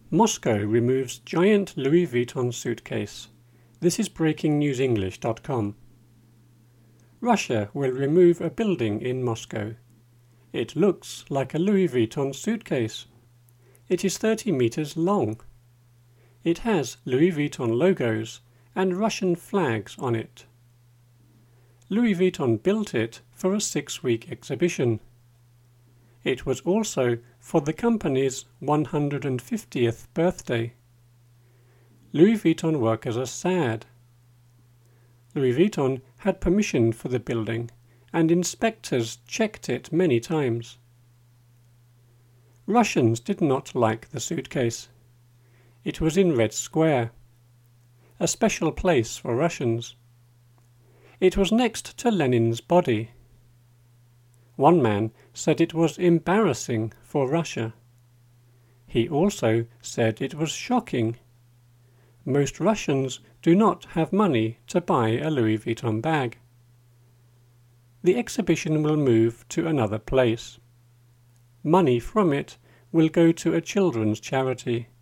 Moscow removes giant Louis Vuitton suitcase. This is breakingnewsenglish.com. Russia will remove a building in Moscow. It looks like a Louis Vuitton suitcase. It is 30 meters long. It has Louis Vuitton logos and Russian flags on it. Louis Vuitton built it for a 6-week exhibition. It was also for the company's 150th birthday. Louis Vuitton workers are sad. Louis Vuitton had permission for the building, and inspectors checked it many times. Russians did not like the suitcase. It was in Red Square, a special place for Russians. It was next to Lenin's body. One man said it was embarrassing for Russia. He also said it was shocking. Most Russians do not have money to buy a Louis Vuitton bag. The exhibition will move to another place. Money from it will go to a children's charity.